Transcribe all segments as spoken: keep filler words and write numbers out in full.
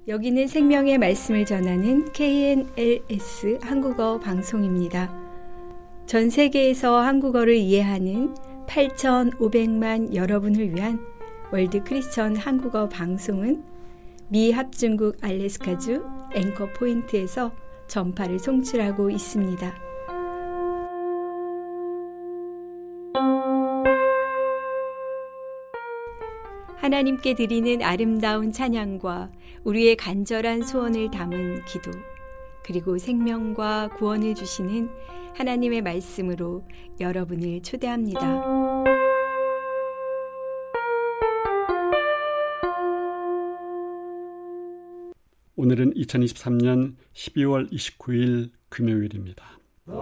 여기는 생명의 말씀을 전하는 케이엔엘에스 한국어 방송입니다. 전 세계에서 한국어를 이해하는 팔천오백만 여러분을 위한 월드 크리스천 한국어 방송은 미 합중국 알래스카주 앵커 포인트에서 전파를 송출하고 있습니다. 하나님께 드리는 아름다운 찬양과 우리의 간절한 소원을 담은 기도, 그리고 생명과 구원을 주시는 하나님의 말씀으로 여러분을 초대합니다. 오늘은 이천이십삼 년 십이월 이십구일 금요일입니다. The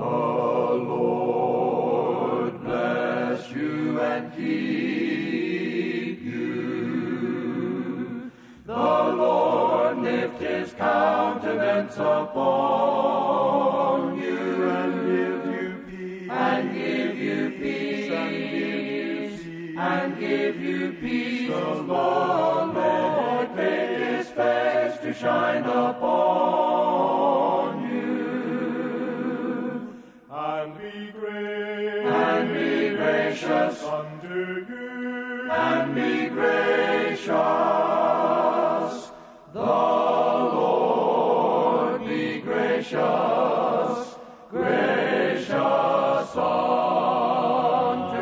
Lord bless you and keep you. The Lord lift His countenance upon you and give you peace. And give you peace. And give you peace. The Lord make His face to shine upon you, and be gracious, and be gracious unto you, and be gracious. The Lord be gracious, gracious unto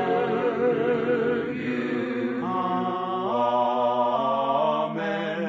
you. Amen.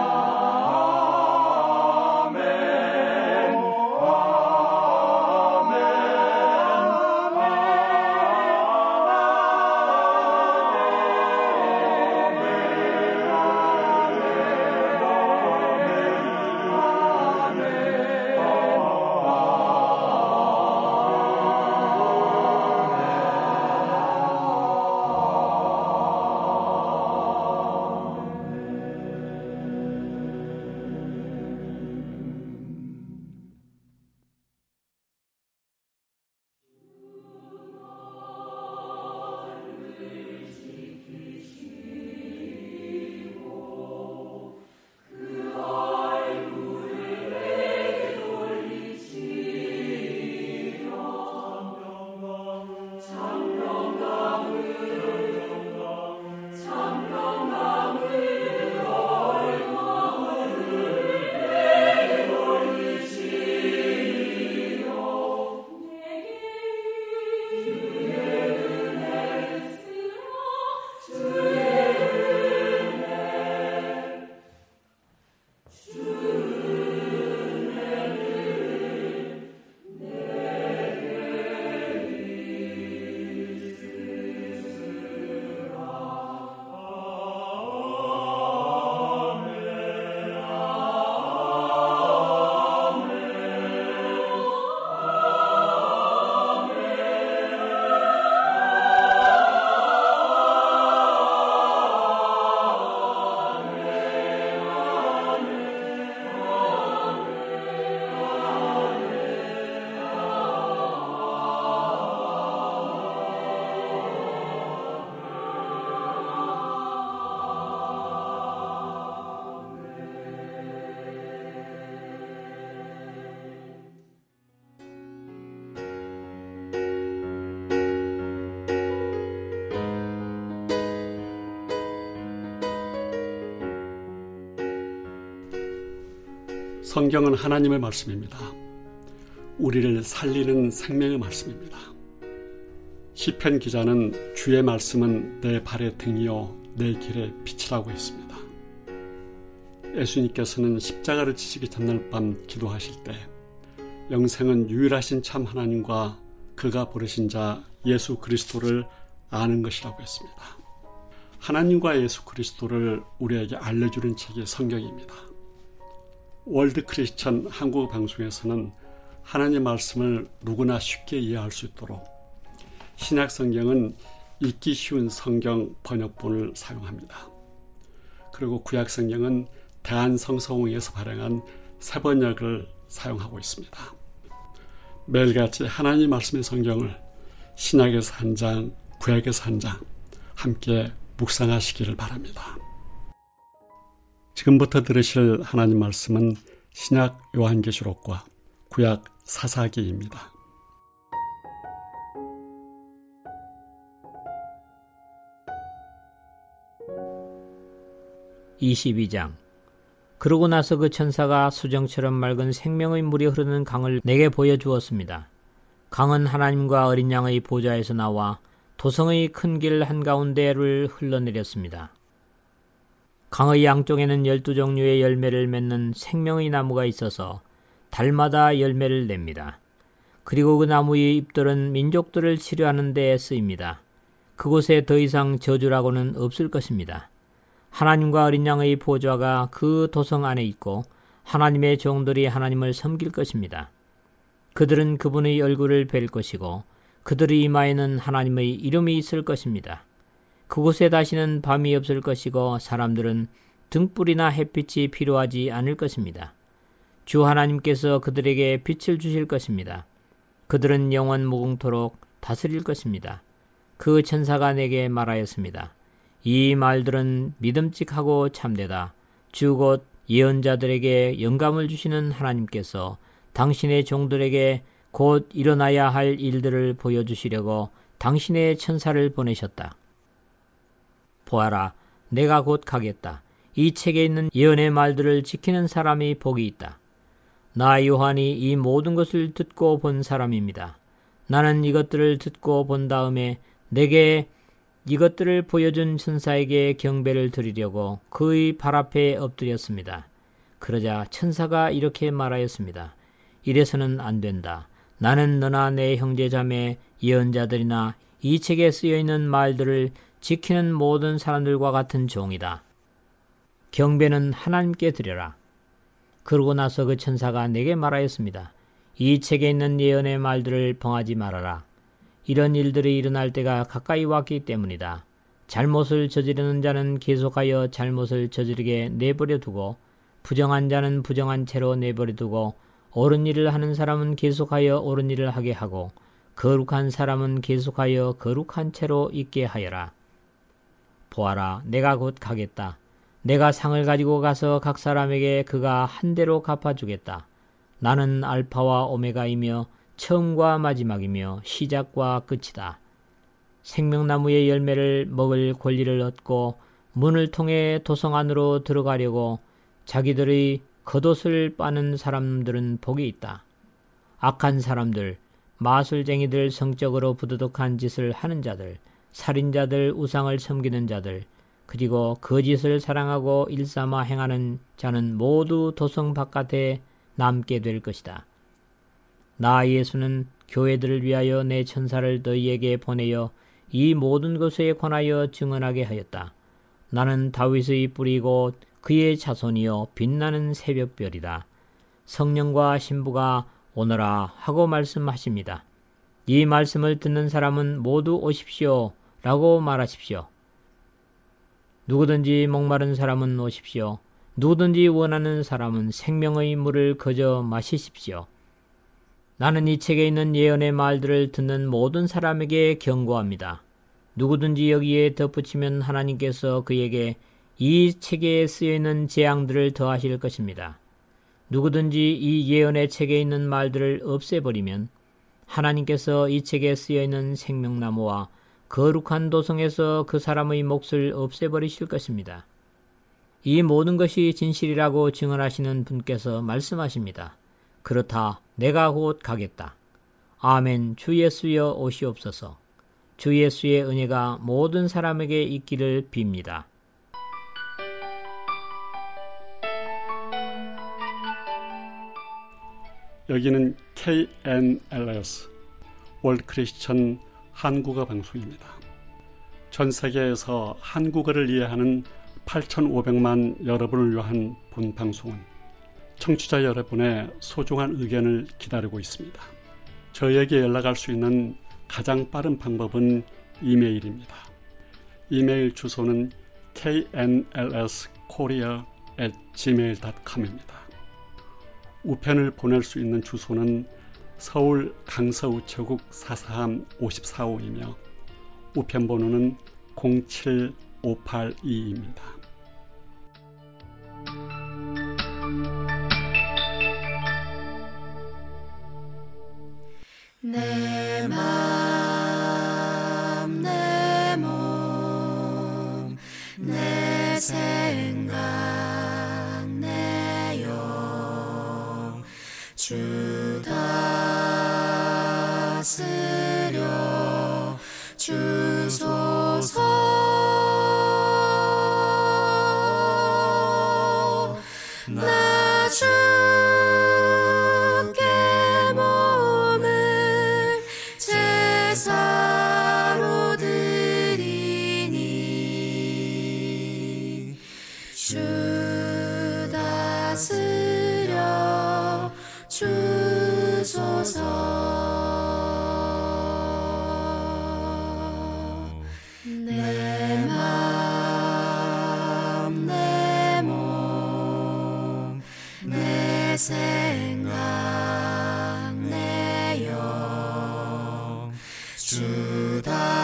성경은 하나님의 말씀입니다. 우리를 살리는 생명의 말씀입니다. 시편 기자는 주의 말씀은 내 발의 등이요 내 길의 빛이라고 했습니다. 예수님께서는 십자가를 지시기 전날 밤 기도하실 때 영생은 유일하신 참 하나님과 그가 부르신 자 예수 그리스도를 아는 것이라고 했습니다. 하나님과 예수 그리스도를 우리에게 알려주는 책이 성경입니다. 월드 크리스천 한국어 방송에서는 하나님의 말씀을 누구나 쉽게 이해할 수 있도록 신약 성경은 읽기 쉬운 성경 번역본을 사용합니다. 그리고 구약 성경은 대한성서공회에서 발행한 새 번역을 사용하고 있습니다. 매일같이 하나님 말씀의 성경을 신약에서 한 장, 구약에서 한 장 함께 묵상하시기를 바랍니다. 지금부터 들으실 하나님 말씀은 신약 요한계시록과 구약 사사기입니다. 이십이 장. 그러고 나서 그 천사가 수정처럼 맑은 생명의 물이 흐르는 강을 내게 보여주었습니다. 강은 하나님과 어린 양의 보좌에서 나와 도성의 큰 길 한가운데를 흘러내렸습니다. 강의 양쪽에는 열두 종류의 열매를 맺는 생명의 나무가 있어서 달마다 열매를 냅니다. 그리고 그 나무의 잎들은 민족들을 치료하는 데에 쓰입니다. 그곳에 더 이상 저주라고는 없을 것입니다. 하나님과 어린 양의 보좌가 그 도성 안에 있고 하나님의 종들이 하나님을 섬길 것입니다. 그들은 그분의 얼굴을 뵐 것이고 그들의 이마에는 하나님의 이름이 있을 것입니다. 그곳에 다시는 밤이 없을 것이고 사람들은 등불이나 햇빛이 필요하지 않을 것입니다. 주 하나님께서 그들에게 빛을 주실 것입니다. 그들은 영원 무궁토록 다스릴 것입니다. 그 천사가 내게 말하였습니다. 이 말들은 믿음직하고 참되다. 주 곧 예언자들에게 영감을 주시는 하나님께서 당신의 종들에게 곧 일어나야 할 일들을 보여주시려고 당신의 천사를 보내셨다. 보아라, 내가 곧 가겠다. 이 책에 있는 예언의 말들을 지키는 사람이 복이 있다. 나 요한이 이 모든 것을 듣고 본 사람입니다. 나는 이것들을 듣고 본 다음에 내게 이것들을 보여준 천사에게 경배를 드리려고 그의 발 앞에 엎드렸습니다. 그러자 천사가 이렇게 말하였습니다. 이래서는 안 된다. 나는 너나 내 형제자매 예언자들이나 이 책에 쓰여있는 말들을 지키는 모든 사람들과 같은 종이다. 경배는 하나님께 드려라. 그러고 나서 그 천사가 내게 말하였습니다. 이 책에 있는 예언의 말들을 범하지 말아라. 이런 일들이 일어날 때가 가까이 왔기 때문이다. 잘못을 저지르는 자는 계속하여 잘못을 저지르게 내버려 두고 부정한 자는 부정한 채로 내버려 두고 옳은 일을 하는 사람은 계속하여 옳은 일을 하게 하고 거룩한 사람은 계속하여 거룩한 채로 있게 하여라. 보아라, 내가 곧 가겠다. 내가 상을 가지고 가서 각 사람에게 그가 한 대로 갚아주겠다. 나는 알파와 오메가이며 처음과 마지막이며 시작과 끝이다. 생명나무의 열매를 먹을 권리를 얻고 문을 통해 도성 안으로 들어가려고 자기들의 겉옷을 빠는 사람들은 복이 있다. 악한 사람들, 마술쟁이들, 성적으로 부도덕한 짓을 하는 자들, 살인자들, 우상을 섬기는 자들, 그리고 거짓을 사랑하고 일삼아 행하는 자는 모두 도성 바깥에 남게 될 것이다. 나 예수는 교회들을 위하여 내 천사를 너희에게 보내어 이 모든 것에 관하여 증언하게 하였다. 나는 다윗의 뿌리고 그의 자손이요 빛나는 새벽별이다. 성령과 신부가 오너라 하고 말씀하십니다. 이 말씀을 듣는 사람은 모두 오십시오 라고 말하십시오. 누구든지 목마른 사람은 오십시오. 누구든지 원하는 사람은 생명의 물을 거저 마시십시오. 나는 이 책에 있는 예언의 말들을 듣는 모든 사람에게 경고합니다. 누구든지 여기에 덧붙이면 하나님께서 그에게 이 책에 쓰여있는 재앙들을 더하실 것입니다. 누구든지 이 예언의 책에 있는 말들을 없애버리면 하나님께서 이 책에 쓰여있는 생명나무와 거룩한 도성에서 그 사람의 몫을 없애버리실 것입니다. 이 모든 것이 진실이라고 증언하시는 분께서 말씀하십니다. 그렇다, 내가 곧 가겠다. 아멘. 주 예수여 오시옵소서. 주 예수의 은혜가 모든 사람에게 있기를 빕니다. 여기는 케이엔엘에스 월드 크리스천 한국어 방송입니다. 전 세계에서 한국어를 이해하는 팔천오백만 여러분을 위한 본 방송은 청취자 여러분의 소중한 의견을 기다리고 있습니다. 저희에게 연락할 수 있는 가장 빠른 방법은 이메일입니다. 이메일 주소는 케이엔엘에스코리아 앳 지메일 닷컴입니다. 우편을 보낼 수 있는 주소는 서울 강서우체국 사사함 오십사호이며 우편번호는 공칠오팔이입니다. 주 다스려 주소서. 나 주께 몸을 제사로 드리니 주 다스려 주소서. 내 맘, 내 몸, 내 생각, 내 영, 주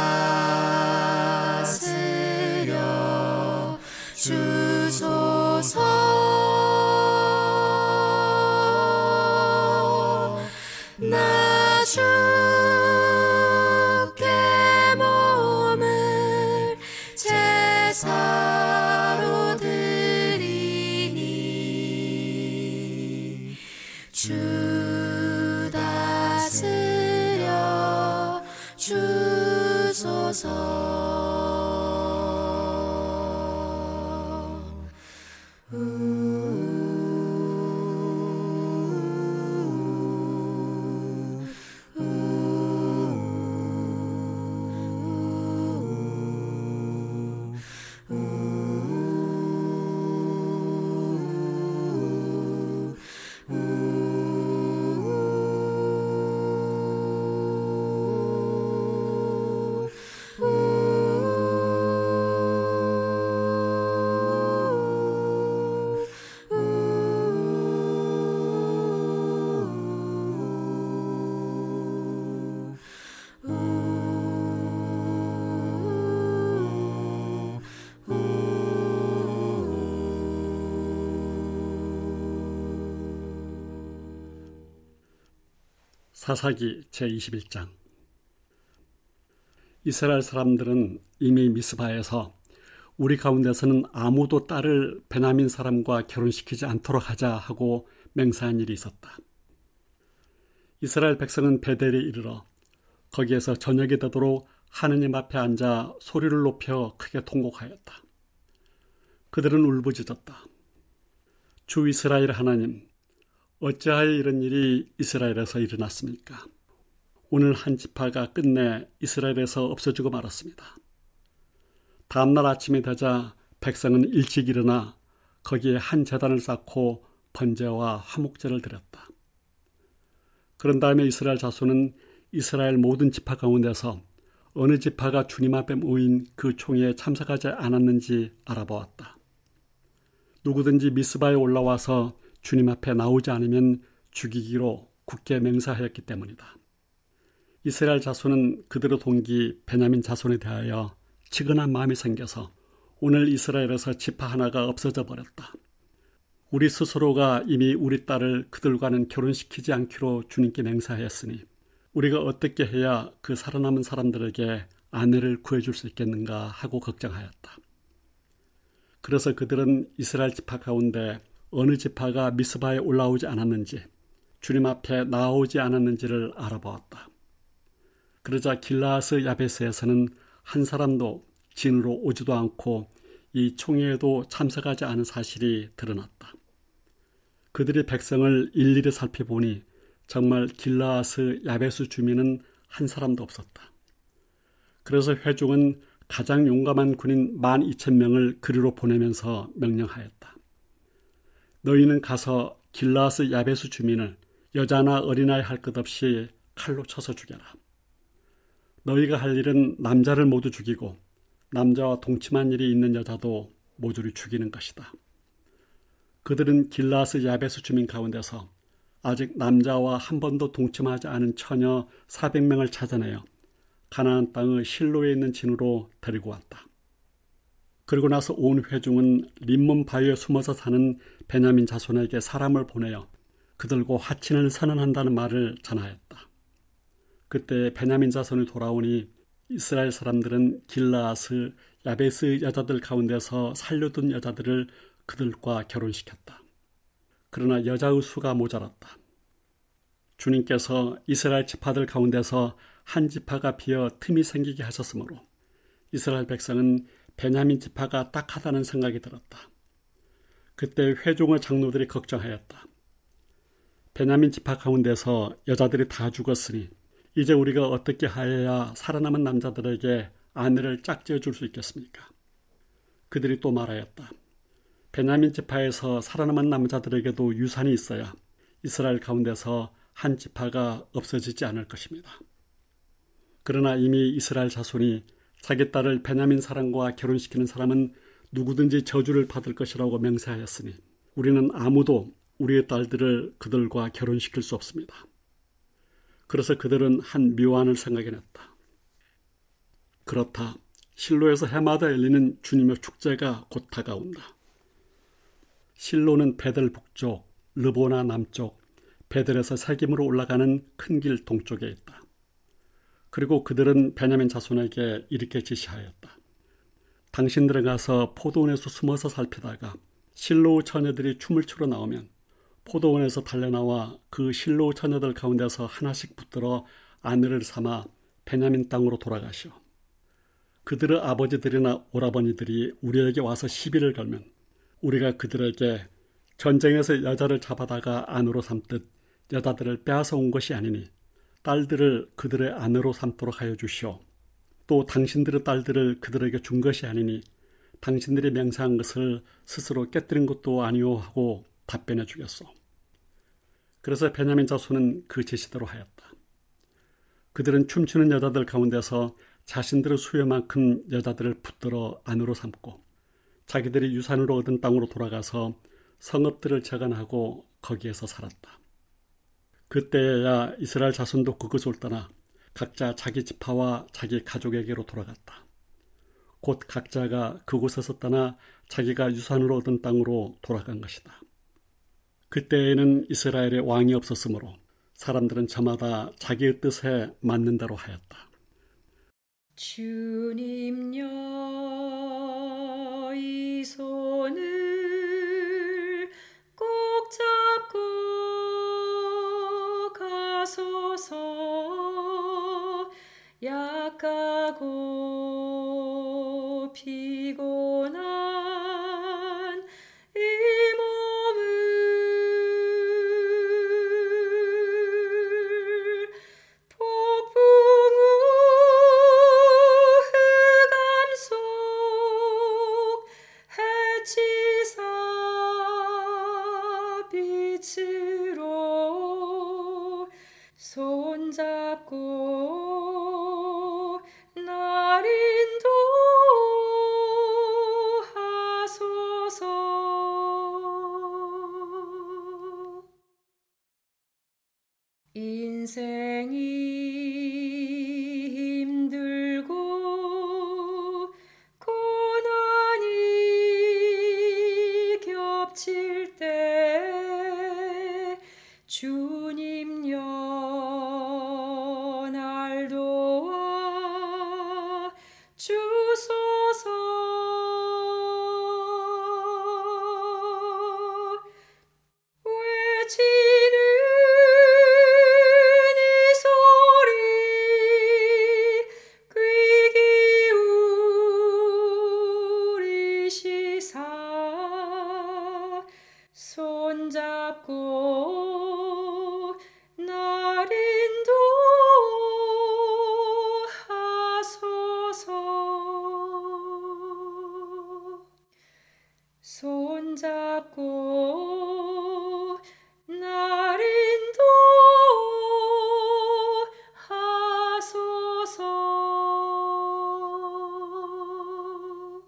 다스려 주소서. 나 주께 몸을 제사로 드리니 주 다스려 주소서. 사사기 제이십일 장. 이스라엘 사람들은 이미 미스바에서 우리 가운데서는 아무도 딸을 베냐민 사람과 결혼시키지 않도록 하자 하고 맹세한 일이 있었다. 이스라엘 백성은 베델에 이르러 거기에서 저녁이 되도록 하느님 앞에 앉아 소리를 높여 크게 통곡하였다. 그들은 울부짖었다. 주 이스라엘 하나님, 어찌하여 이런 일이 이스라엘에서 일어났습니까? 오늘 한 지파가 끝내 이스라엘에서 없어지고 말았습니다. 다음날 아침이 되자 백성은 일찍 일어나 거기에 한 제단을 쌓고 번제와 화목제를 드렸다. 그런 다음에 이스라엘 자손은 이스라엘 모든 지파 가운데서 어느 지파가 주님 앞에 모인 그 총회에 참석하지 않았는지 알아보았다. 누구든지 미스바에 올라와서 주님 앞에 나오지 않으면 죽이기로 굳게 맹세하였기 때문이다. 이스라엘 자손은 그들의 동기 베냐민 자손에 대하여 치근한 마음이 생겨서 오늘 이스라엘에서 지파 하나가 없어져 버렸다. 우리 스스로가 이미 우리 딸을 그들과는 결혼시키지 않기로 주님께 맹세하였으니 우리가 어떻게 해야 그 살아남은 사람들에게 아내를 구해줄 수 있겠는가 하고 걱정하였다. 그래서 그들은 이스라엘 지파 가운데 어느 지파가 미스바에 올라오지 않았는지, 주님 앞에 나오지 않았는지를 알아보았다. 그러자 길라스 야베스에서는 한 사람도 진으로 오지도 않고 이 총회에도 참석하지 않은 사실이 드러났다. 그들이 백성을 일일이 살펴보니 정말 길라스 야베스 주민은 한 사람도 없었다. 그래서 회중은 가장 용감한 군인 만 이천 명을 그리로 보내면서 명령하였다. 너희는 가서 길라스 야베스 주민을 여자나 어린아이 할 것 없이 칼로 쳐서 죽여라. 너희가 할 일은 남자를 모두 죽이고 남자와 동침한 일이 있는 여자도 모조리 죽이는 것이다. 그들은 길라스 야베스 주민 가운데서 아직 남자와 한 번도 동침하지 않은 처녀 사백 명을 찾아내어 가나안 땅의 실로에 있는 진으로 데리고 왔다. 그리고 나서 온 회중은 림몬 바위에 숨어서 사는 베냐민 자손에게 사람을 보내어 그들과 화친을 선언한다는 말을 전하였다. 그때 베냐민 자손이 돌아오니 이스라엘 사람들은 길라스 야베스 여자들 가운데서 살려둔 여자들을 그들과 결혼시켰다. 그러나 여자의 수가 모자랐다. 주님께서 이스라엘 지파들 가운데서 한 지파가 비어 틈이 생기게 하셨으므로 이스라엘 백성은 베냐민 지파가 딱하다는 생각이 들었다. 그때 회중의 장로들이 걱정하였다. 베냐민 지파 가운데서 여자들이 다 죽었으니 이제 우리가 어떻게 하여야 살아남은 남자들에게 아내를 짝지어 줄 수 있겠습니까? 그들이 또 말하였다. 베냐민 지파에서 살아남은 남자들에게도 유산이 있어야 이스라엘 가운데서 한 지파가 없어지지 않을 것입니다. 그러나 이미 이스라엘 자손이 자기 딸을 베냐민 사람과 결혼시키는 사람은 누구든지 저주를 받을 것이라고 맹세하였으니 우리는 아무도 우리의 딸들을 그들과 결혼시킬 수 없습니다. 그래서 그들은 한 묘안을 생각해냈다. 그렇다. 실로에서 해마다 열리는 주님의 축제가 곧 다가온다. 실로는 베델 북쪽, 르보나 남쪽, 베델에서 세김으로 올라가는 큰 길 동쪽에 있다. 그리고 그들은 베냐민 자손에게 이렇게 지시하였다. 당신들은 가서 포도원에서 숨어서 살피다가 실로 처녀들이 춤을 추러 나오면 포도원에서 달려나와 그 실로 처녀들 가운데서 하나씩 붙들어 아내를 삼아 베냐민 땅으로 돌아가시오. 그들의 아버지들이나 오라버니들이 우리에게 와서 시비를 걸면 우리가 그들에게 전쟁에서 여자를 잡아다가 아내로 삼듯 여자들을 빼앗아 온 것이 아니니 딸들을 그들의 아내로 삼도록 하여 주시오. 또 당신들의 딸들을 그들에게 준 것이 아니니 당신들이 맹세한 것을 스스로 깨뜨린 것도 아니오 하고 답변해 주겠소. 그래서 베냐민 자손은 그 제시대로 하였다. 그들은 춤추는 여자들 가운데서 자신들의 수요만큼 여자들을 붙들어 아내로 삼고 자기들이 유산으로 얻은 땅으로 돌아가서 성읍들을 재건하고 거기에서 살았다. 그때야 이스라엘 자손도 그곳을 떠나 각자 자기 지파와 자기 가족에게로 돌아갔다. 곧 각자가 그곳에서 떠나 자기가 유산으로 얻은 땅으로 돌아간 것이다. 그때에는 이스라엘에 왕이 없었으므로 사람들은 저마다 자기의 뜻에 맞는 대로 하였다. 주님여 이 손을 꼭 잡고 가소서. 약하고 피곤한 이 몸을 폭풍우 흑암 속 해치사 빛으로 손잡고 날 인도하소서. 인생이 힘들고 고난이 겹칠 때 주님여 날 도와 주소서. 외치는 이 소리 귀 기울이시사 손잡고 날 인도하소서. 손잡고 날 인도하소서.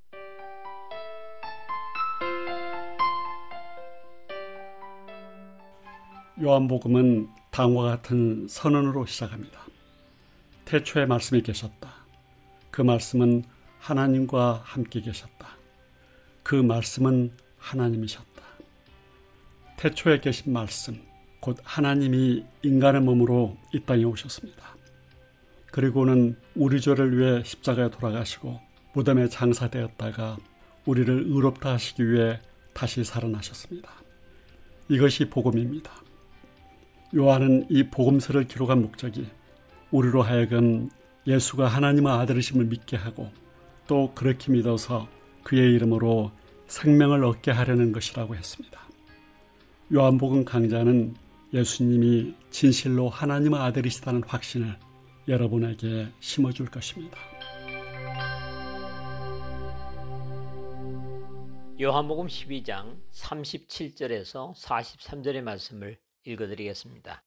요한복음은 다음과 같은 선언으로 시작합니다. 태초에 말씀이 계셨다. 그 말씀은 하나님과 함께 계셨다. 그 말씀은 하나님이셨다. 태초에 계신 말씀, 곧 하나님이 인간의 몸으로 이 땅에 오셨습니다. 그리고는 우리 죄를 위해 십자가에 돌아가시고 무덤에 장사되었다가 우리를 의롭다 하시기 위해 다시 살아나셨습니다. 이것이 복음입니다. 요한은 이 복음서를 기록한 목적이 우리로 하여금 예수가 하나님의 아들이심을 믿게 하고 또 그렇게 믿어서 그의 이름으로 생명을 얻게 하려는 것이라고 했습니다. 요한복음 강자는 예수님이 진실로 하나님의 아들이시다는 확신을 여러분에게 심어줄 것입니다. 요한복음 십이 장 삼십칠 절에서 사십삼 절의 말씀을 읽어드리겠습니다.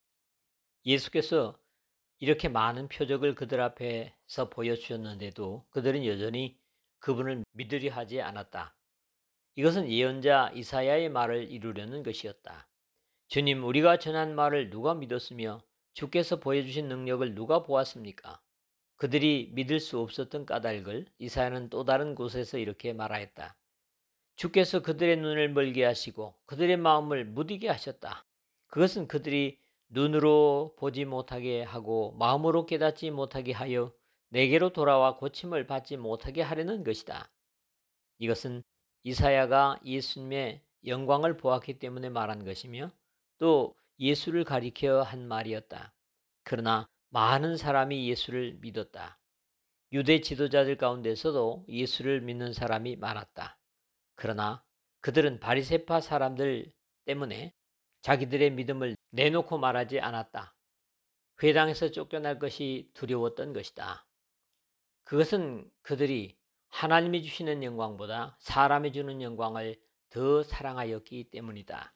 예수께서 이렇게 많은 표적을 그들 앞에서 보여주셨는데도 그들은 여전히 그분을 믿으려 하지 않았다. 이것은 예언자 이사야의 말을 이루려는 것이었다. 주님, 우리가 전한 말을 누가 믿었으며 주께서 보여주신 능력을 누가 보았습니까? 그들이 믿을 수 없었던 까닭을 이사야는 또 다른 곳에서 이렇게 말하였다. 주께서 그들의 눈을 멀게 하시고 그들의 마음을 무디게 하셨다. 그것은 그들이 눈으로 보지 못하게 하고 마음으로 깨닫지 못하게 하여 내게로 돌아와 고침을 받지 못하게 하려는 것이다. 이것은 이사야가 예수님의 영광을 보았기 때문에 말한 것이며 또 예수를 가리켜 한 말이었다. 그러나 많은 사람이 예수를 믿었다. 유대 지도자들 가운데서도 예수를 믿는 사람이 많았다. 그러나 그들은 바리새파 사람들 때문에 자기들의 믿음을 내놓고 말하지 않았다. 회당에서 쫓겨날 것이 두려웠던 것이다. 그것은 그들이 하나님이 주시는 영광보다 사람이 주는 영광을 더 사랑하였기 때문이다.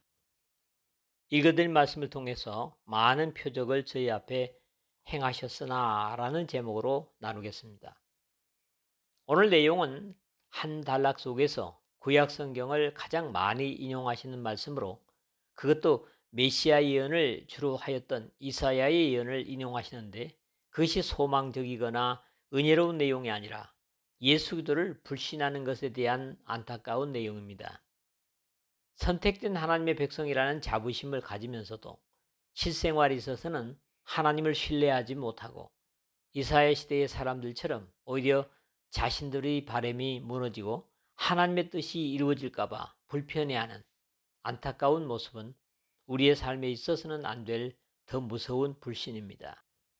읽어드릴 말씀을 통해서 많은 표적을 저희 앞에 행하셨으나 라는 제목으로 나누겠습니다. 오늘 내용은 한 단락 속에서 구약 성경을 가장 많이 인용하시는 말씀으로 그것도 메시아 예언을 주로 하였던 이사야의 예언을 인용하시는데 그것이 소망적이거나 은혜로운 내용이 아니라 예수 그리스도를 불신하는 것에 대한 안타까운 내용입니다. 선택된 하나님의 백성이라는 자부심을 가지면서도 실생활에 있어서는 하나님을 신뢰하지 못하고 이사야 시대의 사람들처럼 오히려 자신들의 바람이 무너지고 하나님의 뜻이 이루어질까 봐 불편해하는 안타까운 모습은 우리의 삶에 있어서는 안 될 더 무서운 불신입니다.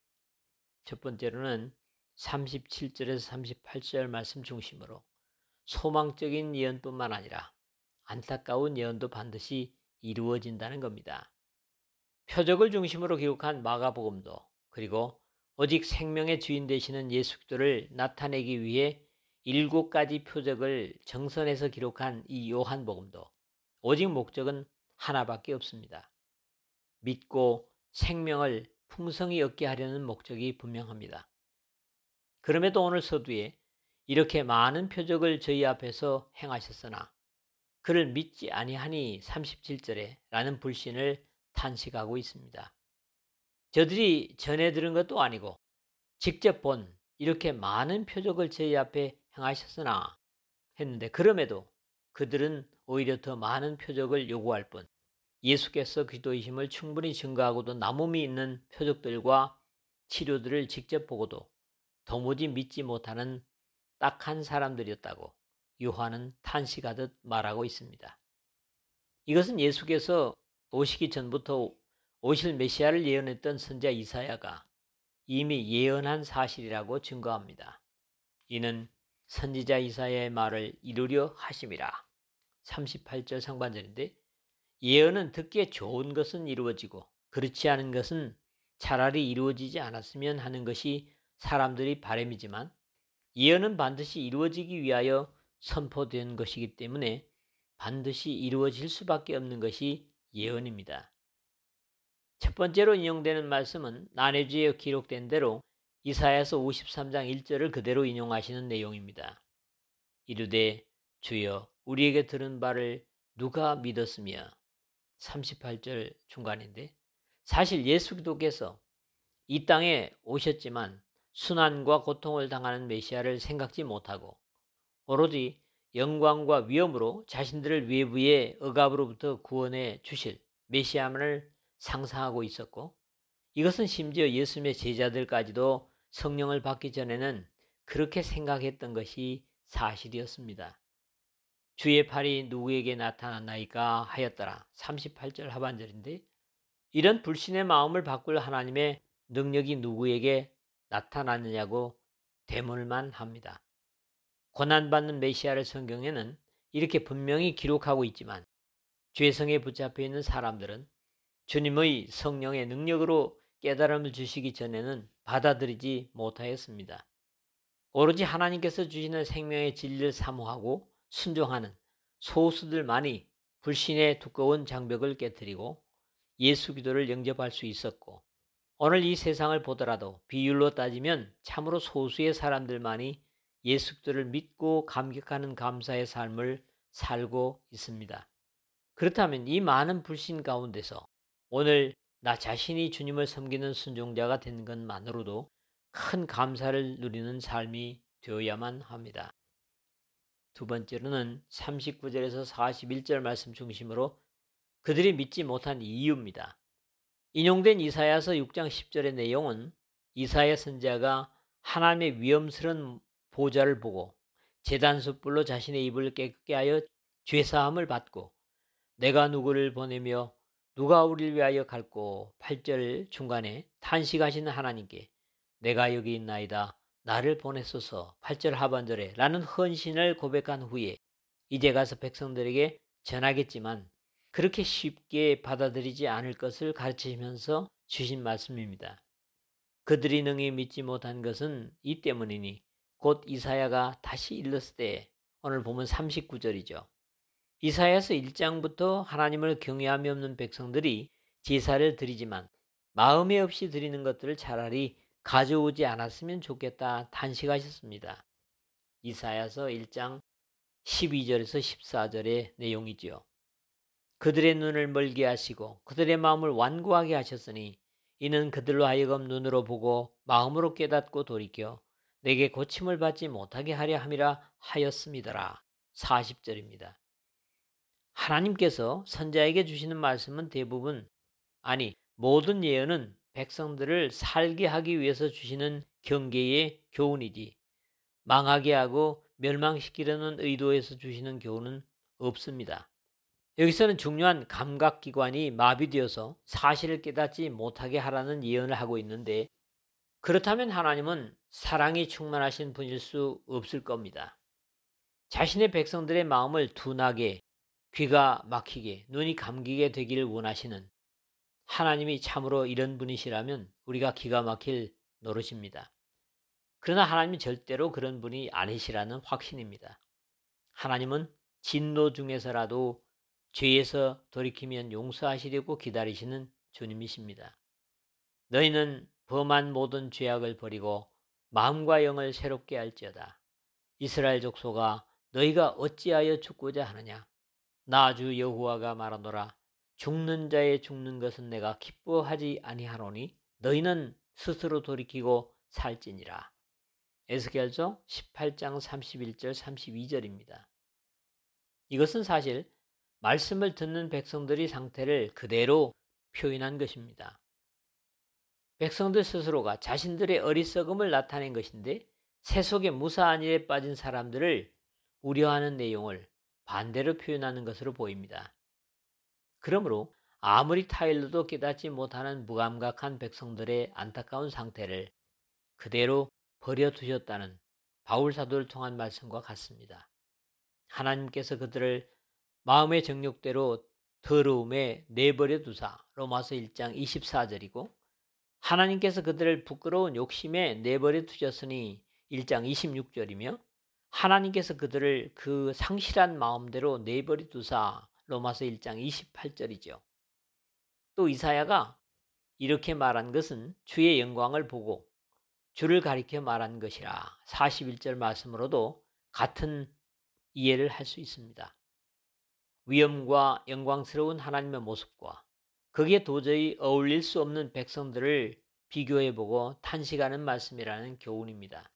첫 번째로는 삼십칠 절에서 삼십팔 절 말씀 중심으로 소망적인 예언뿐만 아니라 안타까운 예언도 반드시 이루어진다는 겁니다. 표적을 중심으로 기록한 마가복음도 그리고 오직 생명의 주인 되시는 예수 그리스도를 나타내기 위해 일곱 가지 표적을 정선해서 기록한 이 요한복음도 오직 목적은 하나밖에 없습니다. 믿고 생명을 풍성히 얻게 하려는 목적이 분명합니다. 그럼에도 오늘 서두에 이렇게 많은 표적을 저희 앞에서 행하셨으나 그를 믿지 아니하니 삼십칠 절에 라는 불신을 탄식하고 있습니다. 저들이 전해 들은 것도 아니고 직접 본 이렇게 많은 표적을 저희 앞에 행하셨으나 했는데 그럼에도 그들은 오히려 더 많은 표적을 요구할 뿐 예수께서 그리스도이심을 충분히 증거하고도 남음이 있는 표적들과 치료들을 직접 보고도 도무지 믿지 못하는 딱한 사람들이었다고 요한은 탄식하듯 말하고 있습니다. 이것은 예수께서 오시기 전부터 오실 메시아를 예언했던 선지자 이사야가 이미 예언한 사실이라고 증거합니다. 이는 선지자 이사야의 말을 이루려 하심이라. 삼십팔 절 상반절인데 예언은 듣기에 좋은 것은 이루어지고 그렇지 않은 것은 차라리 이루어지지 않았으면 하는 것이 사람들이 바람이지만 예언은 반드시 이루어지기 위하여 선포된 것이기 때문에 반드시 이루어질 수밖에 없는 것이 예언입니다. 첫 번째로 인용되는 말씀은 난해주에 기록된 대로 이사야서 오십삼 장 일 절을 그대로 인용하시는 내용입니다. 이르되 주여 우리에게 들은 바를 누가 믿었으며 삼십팔 절 중간인데 사실 예수 그리스도께서 이 땅에 오셨지만 순환과 고통을 당하는 메시아를 생각지 못하고 오로지 영광과 위엄으로 자신들을 외부의 억압으로부터 구원해 주실 메시아만을 상상하고 있었고 이것은 심지어 예수님의 제자들까지도 성령을 받기 전에는 그렇게 생각했던 것이 사실이었습니다. 주의 팔이 누구에게 나타났나이까 하였더라. 삼십팔 절 하반절인데 이런 불신의 마음을 바꿀 하나님의 능력이 누구에게 나타나느냐고 되물만 합니다. 고난받는 메시아를 성경에는 이렇게 분명히 기록하고 있지만 죄성에 붙잡혀 있는 사람들은 주님의 성령의 능력으로 깨달음을 주시기 전에는 받아들이지 못하였습니다. 오로지 하나님께서 주시는 생명의 진리를 사모하고 순종하는 소수들만이 불신의 두꺼운 장벽을 깨뜨리고 예수 기도를 영접할 수 있었고, 오늘 이 세상을 보더라도 비율로 따지면 참으로 소수의 사람들만이 예수 기도를 믿고 감격하는 감사의 삶을 살고 있습니다. 그렇다면 이 많은 불신 가운데서 오늘 나 자신이 주님을 섬기는 순종자가 된 것만으로도 큰 감사를 누리는 삶이 되어야만 합니다. 두 번째로는 삼십구 절에서 사십일 절 말씀 중심으로 그들이 믿지 못한 이유입니다. 인용된 이사야서 육 장 십 절의 내용은 이사야 선지자가 하나님의 위엄스러운 보좌를 보고 제단 숯불로 자신의 입을 깨끗게 하여 죄사함을 받고 내가 누구를 보내며 누가 우리를 위하여 갈꼬 팔 절 중간에 탄식하시는 하나님께 내가 여기 있나이다 나를 보내소서 팔 절 하반절에 라는 헌신을 고백한 후에 이제 가서 백성들에게 전하겠지만 그렇게 쉽게 받아들이지 않을 것을 가르치시면서 주신 말씀입니다. 그들이 능히 믿지 못한 것은 이 때문이니 곧 이사야가 다시 일렀을 때 오늘 보면 삼십구 절이죠. 이사야서 일 장부터 하나님을 경외함이 없는 백성들이 제사를 드리지만 마음에 없이 드리는 것들을 차라리 가져오지 않았으면 좋겠다 탄식하셨습니다. 이사야서 일 장 십이 절에서 십사 절의 내용이지요. 그들의 눈을 멀게 하시고 그들의 마음을 완고하게 하셨으니 이는 그들로 하여금 눈으로 보고 마음으로 깨닫고 돌이켜 내게 고침을 받지 못하게 하려 함이라 하였음이더라. 사십 절입니다. 하나님께서 선지자에게 주시는 말씀은 대부분 아니 모든 예언은 백성들을 살게 하기 위해서 주시는 경계의 교훈이지 망하게 하고 멸망시키려는 의도에서 주시는 교훈은 없습니다. 여기서는 중요한 감각기관이 마비되어서 사실을 깨닫지 못하게 하라는 예언을 하고 있는데 그렇다면 하나님은 사랑이 충만하신 분일 수 없을 겁니다. 자신의 백성들의 마음을 둔하게 귀가 막히게 눈이 감기게 되기를 원하시는 하나님이 참으로 이런 분이시라면 우리가 기가 막힐 노릇입니다. 그러나 하나님은 절대로 그런 분이 아니시라는 확신입니다. 하나님은 진노 중에서라도 죄에서 돌이키면 용서하시려고 기다리시는 주님이십니다. 너희는 범한 모든 죄악을 버리고 마음과 영을 새롭게 할지어다. 이스라엘 족속아 너희가 어찌하여 죽고자 하느냐. 나 주 여호와가 말하노라. 죽는 자의 죽는 것은 내가 기뻐하지 아니하노니 너희는 스스로 돌이키고 살지니라. 에스겔서 십팔 장 삼십일 절 삼십이 절입니다. 이것은 사실 말씀을 듣는 백성들의 상태를 그대로 표현한 것입니다. 백성들 스스로가 자신들의 어리석음을 나타낸 것인데 세속의 무사한 일에 빠진 사람들을 우려하는 내용을 반대로 표현하는 것으로 보입니다. 그러므로 아무리 타일러도 깨닫지 못하는 무감각한 백성들의 안타까운 상태를 그대로 버려두셨다는 바울 사도를 통한 말씀과 같습니다. 하나님께서 그들을 마음의 정욕대로 더러움에 내버려 두사 로마서 일 장 이십사 절이고 하나님께서 그들을 부끄러운 욕심에 내버려 두셨으니 일 장 이십육 절이며 하나님께서 그들을 그 상실한 마음대로 내버려 두사 로마서 일 장 이십팔 절이죠. 또 이사야가 이렇게 말한 것은 주의 영광을 보고 주를 가리켜 말한 것이라 사십일 절 말씀으로도 같은 이해를 할 수 있습니다. 위엄과 영광스러운 하나님의 모습과 거기에 도저히 어울릴 수 없는 백성들을 비교해보고 탄식하는 말씀이라는 교훈입니다.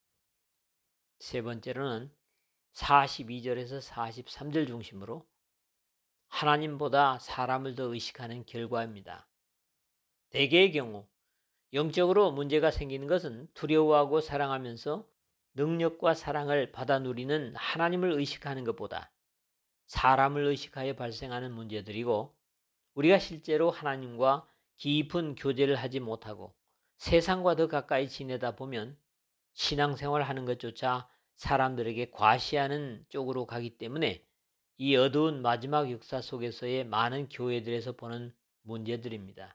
세 번째로는 사십이 절에서 사십삼 절 중심으로 하나님보다 사람을 더 의식하는 결과입니다. 대개의 경우 영적으로 문제가 생기는 것은 두려워하고 사랑하면서 능력과 사랑을 받아 누리는 하나님을 의식하는 것보다 사람을 의식하여 발생하는 문제들이고 우리가 실제로 하나님과 깊은 교제를 하지 못하고 세상과 더 가까이 지내다 보면 신앙생활 하는 것조차 사람들에게 과시하는 쪽으로 가기 때문에 이 어두운 마지막 역사 속에서의 많은 교회들에서 보는 문제들입니다.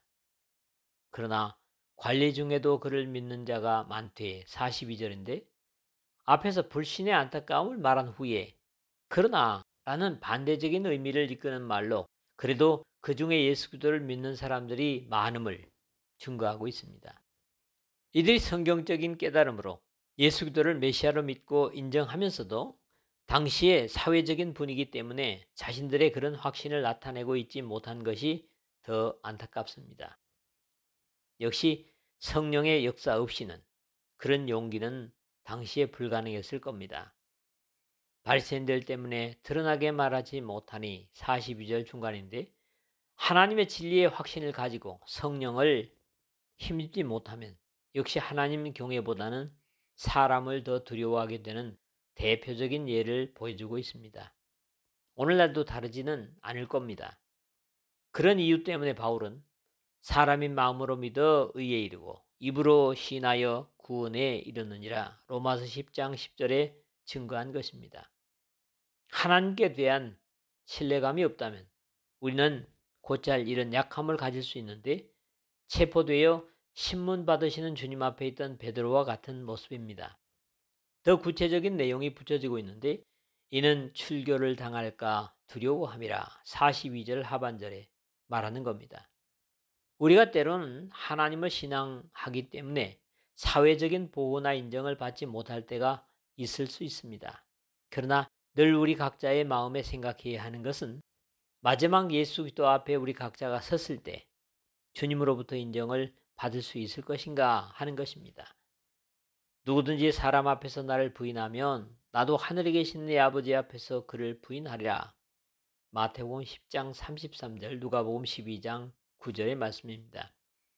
그러나 관리 중에도 그를 믿는 자가 많되 사십이 절인데 앞에서 불신의 안타까움을 말한 후에 그러나 라는 반대적인 의미를 이끄는 말로 그래도 그 중에 예수 그리스도를 믿는 사람들이 많음을 증거하고 있습니다. 이들이 성경적인 깨달음으로 예수 그리스도를 메시아로 믿고 인정하면서도 당시의 사회적인 분위기 때문에 자신들의 그런 확신을 나타내고 있지 못한 것이 더 안타깝습니다. 역시 성령의 역사 없이는 그런 용기는 당시에 불가능했을 겁니다. 바리새인들 때문에 드러나게 말하지 못하니 사십이 절 중간인데 하나님의 진리의 확신을 가지고 성령을 힘입지 못하면 역시 하나님 경외보다는 사람을 더 두려워하게 되는 대표적인 예를 보여주고 있습니다. 오늘날도 다르지는 않을 겁니다. 그런 이유 때문에 바울은 사람이 마음으로 믿어 의에 이르고 입으로 시인하여 구원에 이르느니라 로마서 십 장 십 절에 증거한 것입니다. 하나님께 대한 신뢰감이 없다면 우리는 곧잘 이런 약함을 가질 수 있는데 체포되어 신문 받으시는 주님 앞에 있던 베드로와 같은 모습입니다. 더 구체적인 내용이 붙여지고 있는데 이는 출교를 당할까 두려워함이라 사십이 절 하반절에 말하는 겁니다. 우리가 때로는 하나님을 신앙하기 때문에 사회적인 보호나 인정을 받지 못할 때가 있을 수 있습니다. 그러나 늘 우리 각자의 마음에 생각해야 하는 것은 마지막 예수 그리스도 앞에 우리 각자가 섰을 때 주님으로부터 인정을 받을 수 있을 것인가 하는 것입니다. 누구든지 사람 앞에서 나를 부인하면 나도 하늘에 계신 내 아버지 앞에서 그를 부인하리라. 마태복음 십 장 삼십삼 절, 누가복음 십이 장 구 절의 말씀입니다.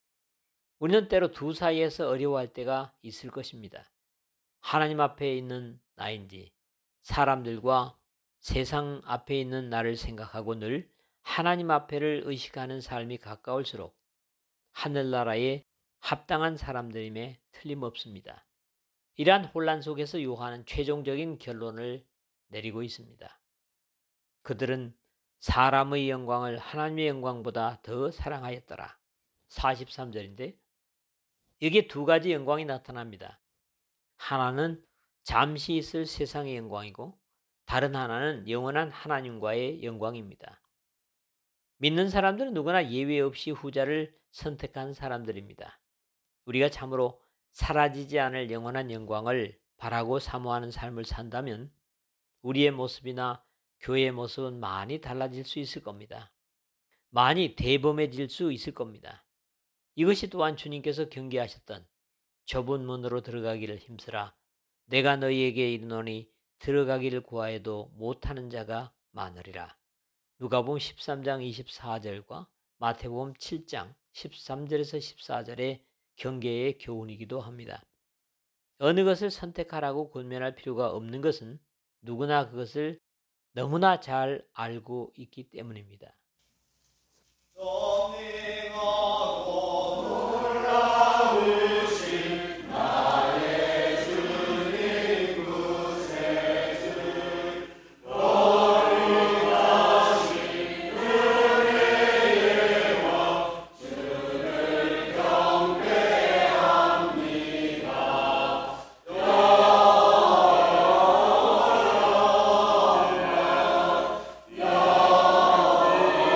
우리는 때로 두 사이에서 어려워할 때가 있을 것입니다. 하나님 앞에 있는 나인지 사람들과 세상 앞에 있는 나를 생각하고 늘 하나님 앞에를 의식하는 삶이 가까울수록 하늘나라에 합당한 사람들임에 틀림없습니다. 이러한 혼란 속에서 요한은 최종적인 결론을 내리고 있습니다. 그들은 사람의 영광을 하나님의 영광보다 더 사랑하였더라. 사십삼 절인데 여기에 두 가지 영광이 나타납니다. 하나는 잠시 있을 세상의 영광이고 다른 하나는 영원한 하나님과의 영광입니다. 믿는 사람들은 누구나 예외 없이 후자를 선택한 사람들입니다. 우리가 참으로 사라지지 않을 영원한 영광을 바라고 사모하는 삶을 산다면 우리의 모습이나 교회의 모습은 많이 달라질 수 있을 겁니다. 많이 대범해질 수 있을 겁니다. 이것이 또한 주님께서 경계하셨던 좁은 문으로 들어가기를 힘쓰라. 내가 너희에게 이르노니 들어가기를 구하여도 못하는 자가 많으리라. 누가복음 십삼 장 이십사 절과 마태복음 칠 장 십삼 절에서 십사 절의 경계의 교훈이기도 합니다. 어느 것을 선택하라고 권면할 필요가 없는 것은 누구나 그것을 너무나 잘 알고 있기 때문입니다. 야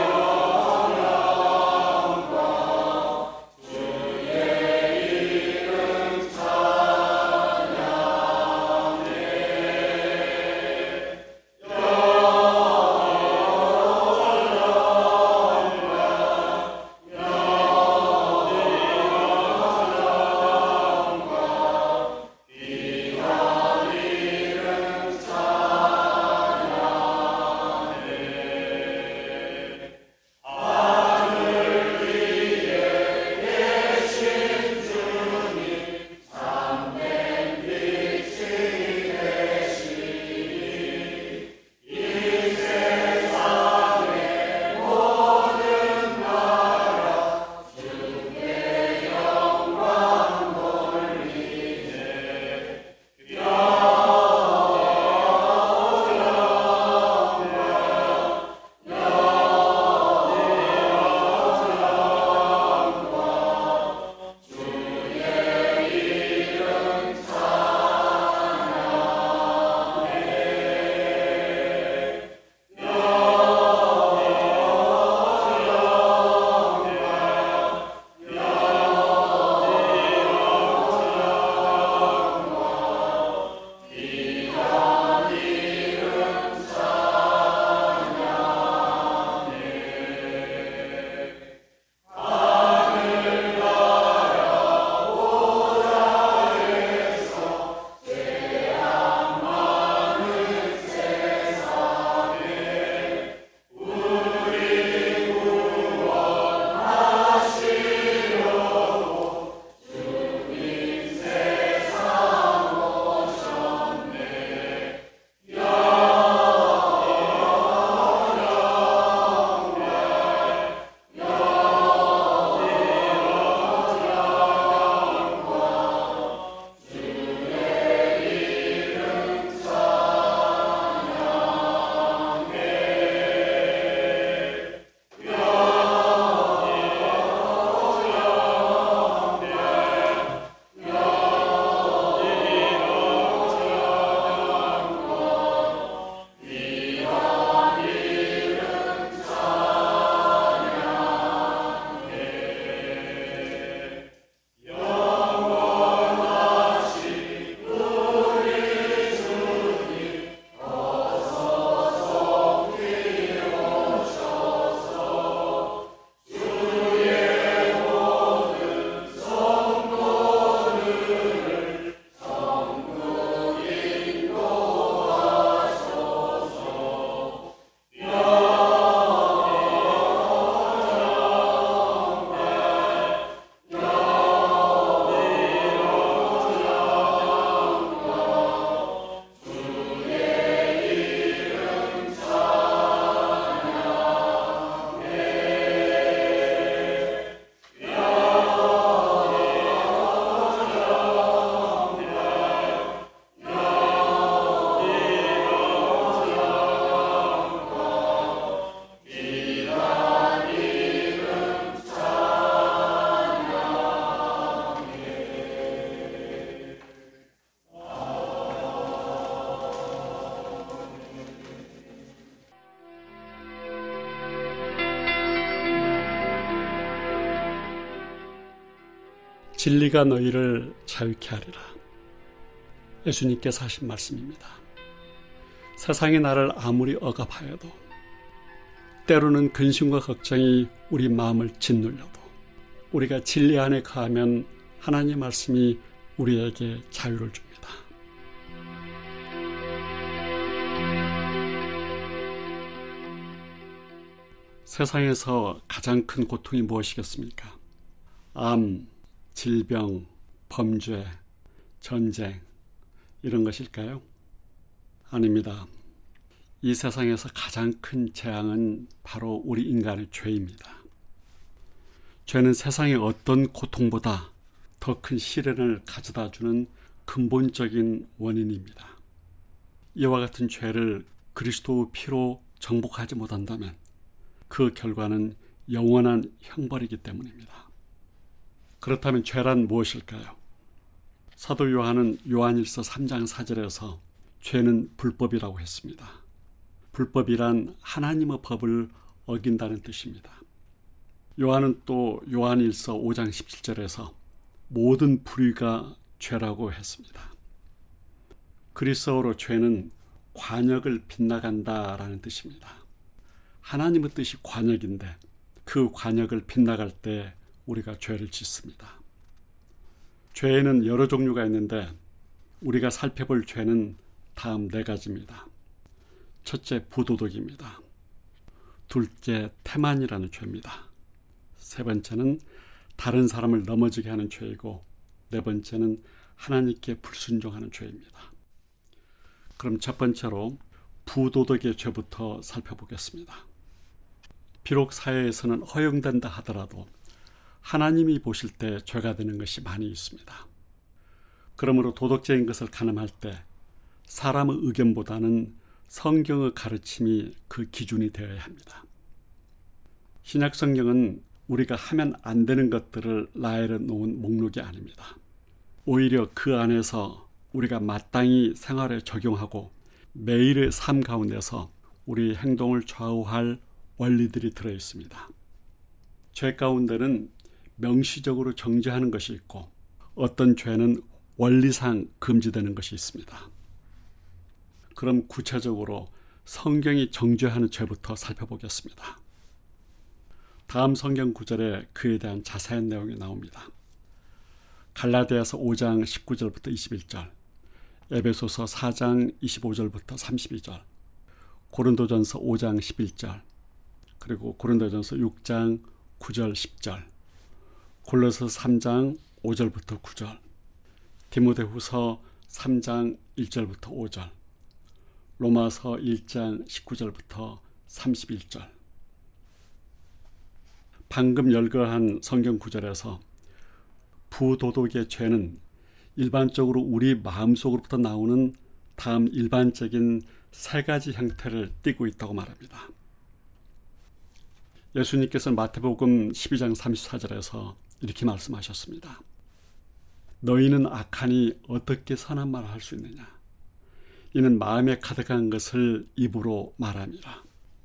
진리가 너희를 자유케 하리라. 예수님께서 하신 말씀입니다. 세상이 나를 아무리 억압하여도, 때로는 근심과 걱정이 우리 마음을 짓눌려도, 우리가 진리 안에 거하면 하나님의 말씀이 우리에게 자유를 줍니다. 세상에서 가장 큰 고통이 무엇이겠습니까? 암, 질병, 범죄, 전쟁, 이런 것일까요? 아닙니다. 이 세상에서 가장 큰 재앙은 바로 우리 인간의 죄입니다. 죄는 세상의 어떤 고통보다 더 큰 시련을 가져다주는 근본적인 원인입니다. 이와 같은 죄를 그리스도의 피로 정복하지 못한다면 그 결과는 영원한 형벌이기 때문입니다. 그렇다면 죄란 무엇일까요? 사도 요한은 요한일서 삼 장 사 절에서 죄는 불법이라고 했습니다. 불법이란 하나님의 법을 어긴다는 뜻입니다. 요한은 또 요한일서 오 장 십칠 절에서 모든 불의가 죄라고 했습니다. 그리스어로 죄는 관역을 빗나간다라는 뜻입니다. 하나님의 뜻이 관역인데 그 관역을 빗나갈 때 우리가 죄를 짓습니다. 죄에는 여러 종류가 있는데 우리가 살펴볼 죄는 다음 네 가지입니다. 첫째, 부도덕입니다. 둘째, 태만이라는 죄입니다. 세 번째는 다른 사람을 넘어지게 하는 죄이고, 네 번째는 하나님께 불순종하는 죄입니다. 그럼 첫 번째로 부도덕의 죄부터 살펴보겠습니다. 비록 사회에서는 허용된다 하더라도 하나님이 보실 때 죄가 되는 것이 많이 있습니다. 그러므로 도덕적인 것을 가늠할 때 사람의 의견보다는 성경의 가르침이 그 기준이 되어야 합니다. 신약 성경은 우리가 하면 안 되는 것들을 나열해 놓은 목록이 아닙니다. 오히려 그 안에서 우리가 마땅히 생활에 적용하고 매일의 삶 가운데서 우리 행동을 좌우할 원리들이 들어 있습니다. 죄 가운데는 명시적으로 정죄하는 것이 있고 어떤 죄는 원리상 금지되는 것이 있습니다. 그럼 구체적으로 성경이 정죄하는 죄부터 살펴보겠습니다. 다음 성경 구절에 그에 대한 자세한 내용이 나옵니다. 갈라디아서 오 장 십구 절부터 이십일 절, 에베소서 사 장 이십오 절부터 삼십이 절, 고린도전서 오 장 십일 절, 그리고 고린도전서 육 장 구 절 십 절, 골로새 삼 장 오 절부터 구 절, 디모데후서 삼 장 일 절부터 오 절, 로마서 일 장 십구 절부터 삼십일 절. 방금 열거한 성경 구절에서 부도덕의 죄는 일반적으로 우리 마음속으로부터 나오는 다음 일반적인 세 가지 형태를 띠고 있다고 말합니다. 예수님께서는 마태복음 십이 장 삼십사 절에서 이렇게 말씀하셨습니다. 너희는 악하니 어떻게 선한 말을 할 수 있느냐? 이는 마음에 가득한 것을 입으로 말함이라.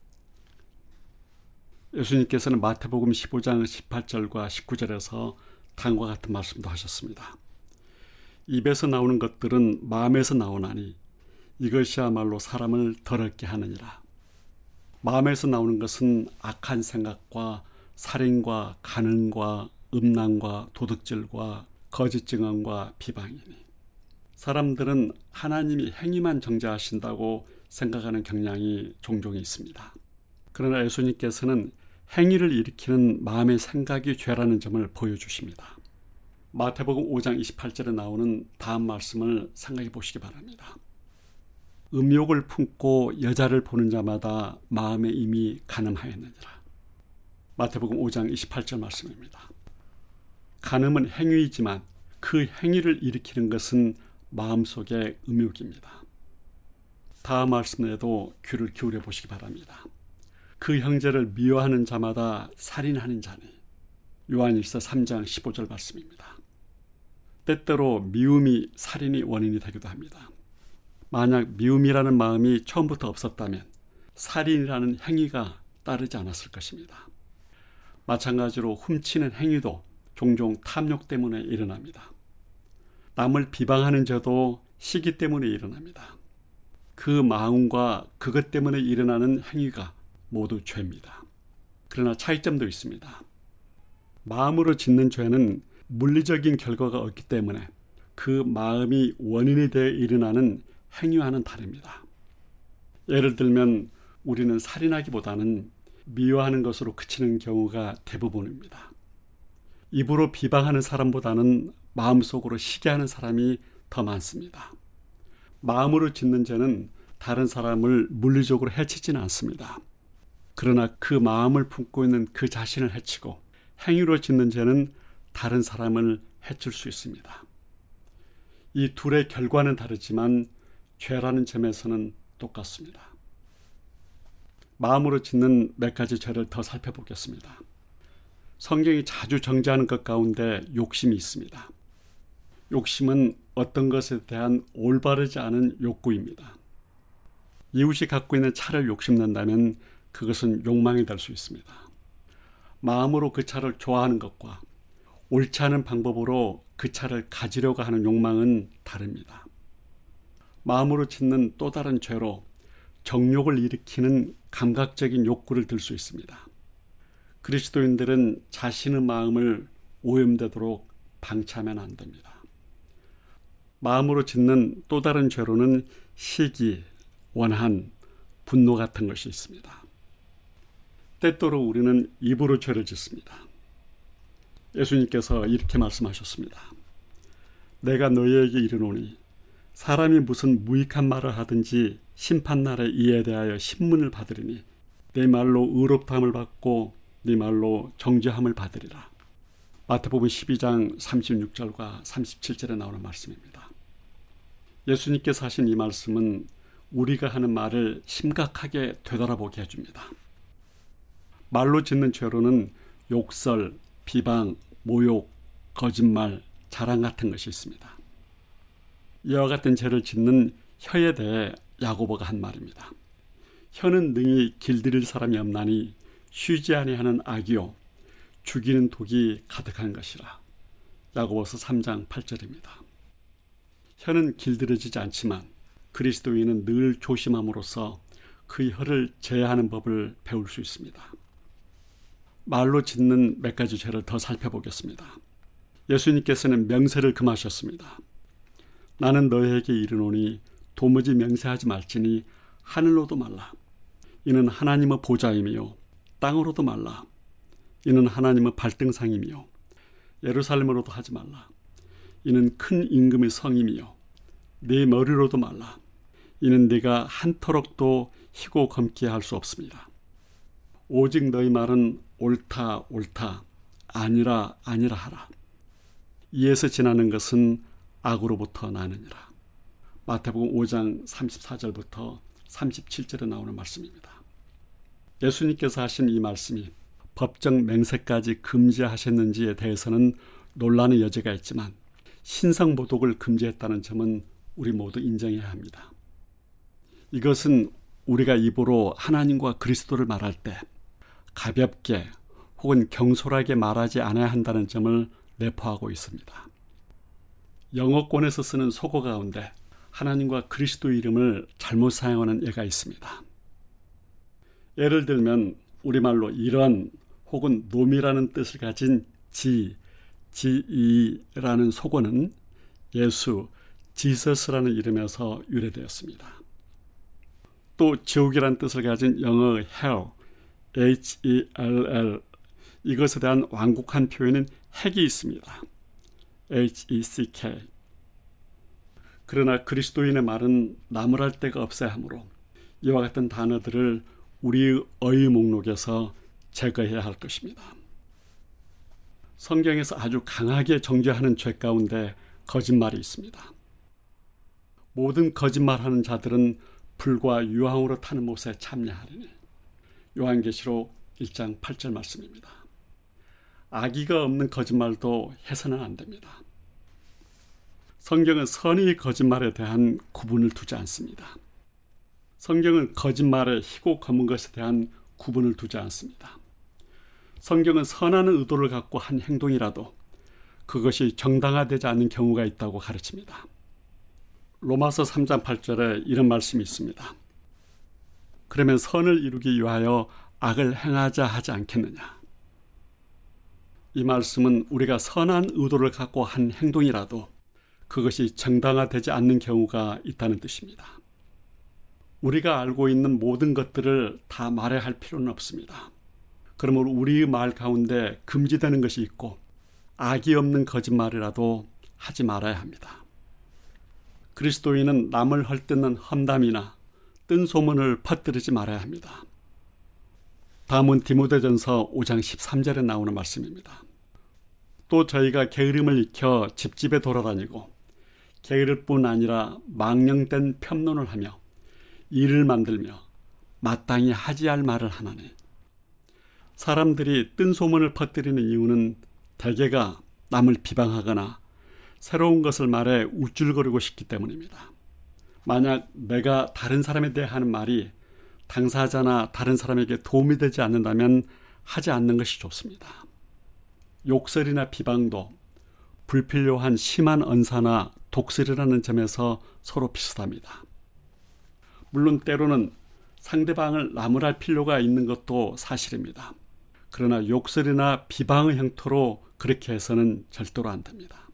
예수님께서는 마태복음 십오 장 십팔 절과 십구 절에서 다음과 같은 말씀도 하셨습니다. 입에서 나오는 것들은 마음에서 나오나니 이것이야말로 사람을 더럽게 하느니라. 마음에서 나오는 것은 악한 생각과 살인과 간음과 음란과 도둑질과 거짓 증언과 비방이니, 사람들은 하나님이 행위만 정죄하신다고 생각하는 경향이 종종 있습니다. 그러나 예수님께서는 행위를 일으키는 마음의 생각이 죄라는 점을 보여주십니다. 마태복음 오 장 이십팔 절에 나오는 다음 말씀을 생각해 보시기 바랍니다. 음욕을 품고 여자를 보는 자마다 마음에 이미 간음하였느니라. 마태복음 오 장 이십팔 절 말씀입니다. 간음은 행위이지만 그 행위를 일으키는 것은 마음속의 음욕입니다. 다음 말씀에도 귀를 기울여 보시기 바랍니다. 그 형제를 미워하는 자마다 살인하는 자니. 요한일서 삼 장 십오 절 말씀입니다. 때때로 미움이 살인의 원인이 되기도 합니다. 만약 미움이라는 마음이 처음부터 없었다면 살인이라는 행위가 따르지 않았을 것입니다. 마찬가지로 훔치는 행위도 종종 탐욕 때문에 일어납니다. 남을 비방하는 죄도 시기 때문에 일어납니다. 그 마음과 그것 때문에 일어나는 행위가 모두 죄입니다. 그러나 차이점도 있습니다. 마음으로 짓는 죄는 물리적인 결과가 없기 때문에 그 마음이 원인이 되어 일어나는 행위와는 다릅니다. 예를 들면 우리는 살인하기보다는 미워하는 것으로 그치는 경우가 대부분입니다. 입으로 비방하는 사람보다는 마음속으로 시기하는 사람이 더 많습니다. 마음으로 짓는 죄는 다른 사람을 물리적으로 해치지는 않습니다. 그러나 그 마음을 품고 있는 그 자신을 해치고 행위로 짓는 죄는 다른 사람을 해칠 수 있습니다. 이 둘의 결과는 다르지만 죄라는 점에서는 똑같습니다. 마음으로 짓는 몇 가지 죄를 더 살펴보겠습니다. 성경이 자주 정죄하는 것 가운데 욕심이 있습니다. 욕심은 어떤 것에 대한 올바르지 않은 욕구입니다. 이웃이 갖고 있는 차를 욕심낸다면 그것은 욕망이 될 수 있습니다. 마음으로 그 차를 좋아하는 것과 옳지 않은 방법으로 그 차를 가지려고 하는 욕망은 다릅니다. 마음으로 짓는 또 다른 죄로 정욕을 일으키는 감각적인 욕구를 들 수 있습니다. 그리스도인들은 자신의 마음을 오염되도록 방치하면 안 됩니다. 마음으로 짓는 또 다른 죄로는 시기, 원한, 분노 같은 것이 있습니다. 때때로 우리는 입으로 죄를 짓습니다. 예수님께서 이렇게 말씀하셨습니다. 내가 너희에게 이르노니 사람이 무슨 무익한 말을 하든지 심판날에 이에 대하여 신문을 받으리니 내 말로 의롭다함을 받고 네 말로 정죄함을 받으리라. 마태복음 십이 장 삼십육 절과 삼십칠 절에 나오는 말씀입니다. 예수님께서 하신 이 말씀은 우리가 하는 말을 심각하게 되돌아보게 해줍니다. 말로 짓는 죄로는 욕설, 비방, 모욕, 거짓말, 자랑 같은 것이 있습니다. 이와 같은 죄를 짓는 혀에 대해 야고보가 한 말입니다. 혀는 능히 길들일 사람이 없나니 쉬지 아니하는 악이요 죽이는 독이 가득한 것이라. 야고보서 삼 장 팔 절입니다. 혀는 길들여지지 않지만 그리스도인은 늘 조심함으로써 그 혀를 제어하는 법을 배울 수 있습니다. 말로 짓는 몇 가지 죄를 더 살펴보겠습니다. 예수님께서는 명세를 금하셨습니다. 나는 너희에게 이르노니 도무지 명세하지 말지니 하늘로도 말라. 이는 하나님의 보좌이며 땅으로도 말라. 이는 하나님의 발등상이며 예루살렘으로도 하지 말라. 이는 큰 임금의 성이며 네 머리로도 말라. 이는 네가 한터럭도 희고 검게 할 수 없습니다. 오직 너희 말은 옳다 옳다 아니라 아니라 하라. 이에서 지나는 것은 악으로부터 나느니라. 마태복음 오 장 삼십사 절부터 삼십칠 절에 나오는 말씀입니다. 예수님께서 하신 이 말씀이 법적 맹세까지 금지하셨는지에 대해서는 논란의 여지가 있지만 신성모독을 금지했다는 점은 우리 모두 인정해야 합니다. 이것은 우리가 입으로 하나님과 그리스도를 말할 때 가볍게 혹은 경솔하게 말하지 않아야 한다는 점을 내포하고 있습니다. 영어권에서 쓰는 속어 가운데 하나님과 그리스도 이름을 잘못 사용하는 예가 있습니다. 예를 들면 우리말로 이런 혹은 놈이라는 뜻을 가진 지, 지이라는 속어는 예수, 지서스라는 이름에서 유래되었습니다. 또 지옥이라는 뜻을 가진 영어 hell, 에이치 이 엘 엘, 이것에 대한 완곡한 표현은 핵이 있습니다. 에이치 이 씨 케이. 그러나 그리스도인의 말은 나무랄 데가 없어야 하므로 이와 같은 단어들을 우리의 어휘 목록에서 제거해야 할 것입니다. 성경에서 아주 강하게 정죄하는 죄 가운데 거짓말이 있습니다. 모든 거짓말하는 자들은 불과 유황으로 타는 못에 참여하리니. 요한계시록 일 장 팔 절 말씀입니다. 악의가 없는 거짓말도 해서는 안 됩니다. 성경은 선의 거짓말에 대한 구분을 두지 않습니다. 성경은 거짓말의 희고 검은 것에 대한 구분을 두지 않습니다. 성경은 선한 의도를 갖고 한 행동이라도 그것이 정당화되지 않는 경우가 있다고 가르칩니다. 로마서 삼 장 팔 절에 이런 말씀이 있습니다. 그러면 선을 이루기 위하여 악을 행하자 하지 않겠느냐. 이 말씀은 우리가 선한 의도를 갖고 한 행동이라도 그것이 정당화되지 않는 경우가 있다는 뜻입니다. 우리가 알고 있는 모든 것들을 다 말해야 할 필요는 없습니다. 그러므로 우리의 말 가운데 금지되는 것이 있고 악이 없는 거짓말이라도 하지 말아야 합니다. 그리스도인은 남을 헐뜯는 험담이나 뜬 소문을 퍼뜨리지 말아야 합니다. 다음은 디모데전서 오 장 십삼 절에 나오는 말씀입니다. 또 저희가 게으름을 익혀 집집에 돌아다니고 게으를 뿐 아니라 망령된 편론을 하며 일을 만들며 마땅히 하지 할 말을 하나니. 사람들이 뜬 소문을 퍼뜨리는 이유는 대개가 남을 비방하거나 새로운 것을 말해 우쭐거리고 싶기 때문입니다. 만약 내가 다른 사람에 대해 하는 말이 당사자나 다른 사람에게 도움이 되지 않는다면 하지 않는 것이 좋습니다. 욕설이나 비방도 불필요한 심한 언사나 독설이라는 점에서 서로 비슷합니다. 물론 때로는 상대방을 나무랄 필요가 있는 것도 사실입니다. 그러나 욕설이나 비방의 형태로 그렇게 해서는 절대로 안 됩니다.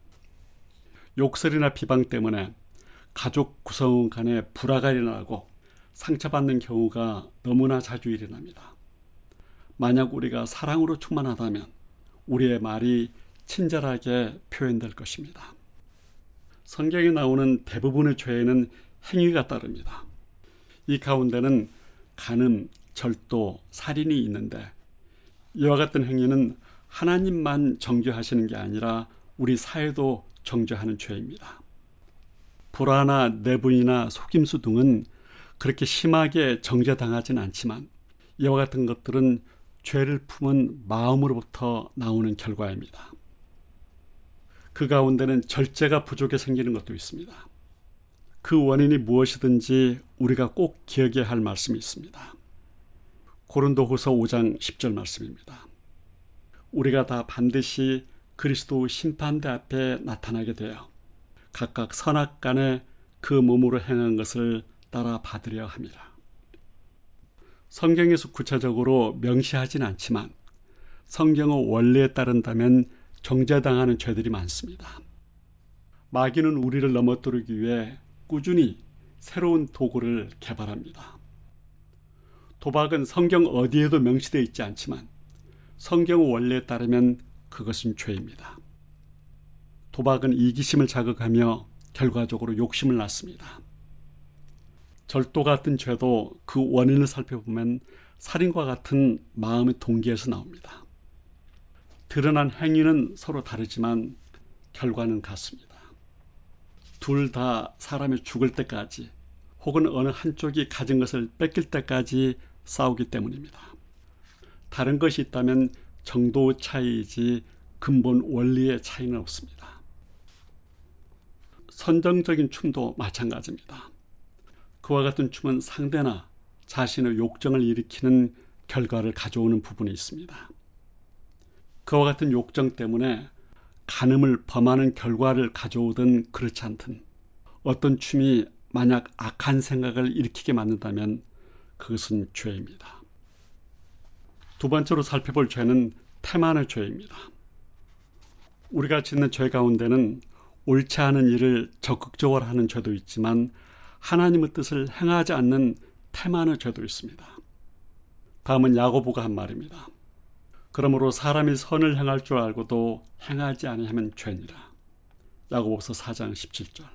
욕설이나 비방 때문에 가족 구성원 간에 불화가 일어나고 상처받는 경우가 너무나 자주 일어납니다. 만약 우리가 사랑으로 충만하다면 우리의 말이 친절하게 표현될 것입니다. 성경에 나오는 대부분의 죄에는 행위가 따릅니다. 이 가운데는 간음, 절도, 살인이 있는데 이와 같은 행위는 하나님만 정죄하시는 게 아니라 우리 사회도 정죄하는 죄입니다. 불화나 내분이나 속임수 등은 그렇게 심하게 정죄당하진 않지만 이와 같은 것들은 죄를 품은 마음으로부터 나오는 결과입니다. 그 가운데는 절제가 부족해 생기는 것도 있습니다. 그 원인이 무엇이든지 우리가 꼭 기억해야 할 말씀이 있습니다. 고린도후서 오 장 십 절 말씀입니다. 우리가 다 반드시 그리스도 심판대 앞에 나타나게 되어 각각 선악간에 그 몸으로 행한 것을 따라 받으려 함이라. 성경에서 구체적으로 명시하진 않지만 성경의 원리에 따른다면 정죄당하는 죄들이 많습니다. 마귀는 우리를 넘어뜨리기 위해 꾸준히 새로운 도구를 개발합니다. 도박은 성경 어디에도 명시되어 있지 않지만 성경의 원리에 따르면 그것은 죄입니다. 도박은 이기심을 자극하며 결과적으로 욕심을 낳습니다. 절도 같은 죄도 그 원인을 살펴보면 살인과 같은 마음의 동기에서 나옵니다. 드러난 행위는 서로 다르지만 결과는 같습니다. 둘 다 사람이 죽을 때까지 혹은 어느 한쪽이 가진 것을 뺏길 때까지 싸우기 때문입니다. 다른 것이 있다면 정도의 차이이지 근본 원리의 차이는 없습니다. 선정적인 춤도 마찬가지입니다. 그와 같은 춤은 상대나 자신의 욕정을 일으키는 결과를 가져오는 부분이 있습니다. 그와 같은 욕정 때문에 간음을 범하는 결과를 가져오든 그렇지 않든 어떤 춤이 만약 악한 생각을 일으키게 만든다면 그것은 죄입니다. 두 번째로 살펴볼 죄는 태만의 죄입니다. 우리가 짓는 죄 가운데는 옳지 않은 일을 적극적으로 하는 죄도 있지만 하나님의 뜻을 행하지 않는 태만의 죄도 있습니다. 다음은 야고보가 한 말입니다. 그러므로 사람이 선을 행할 줄 알고도 행하지 아니하면 죄니라. 야고보서 사 장 십칠 절.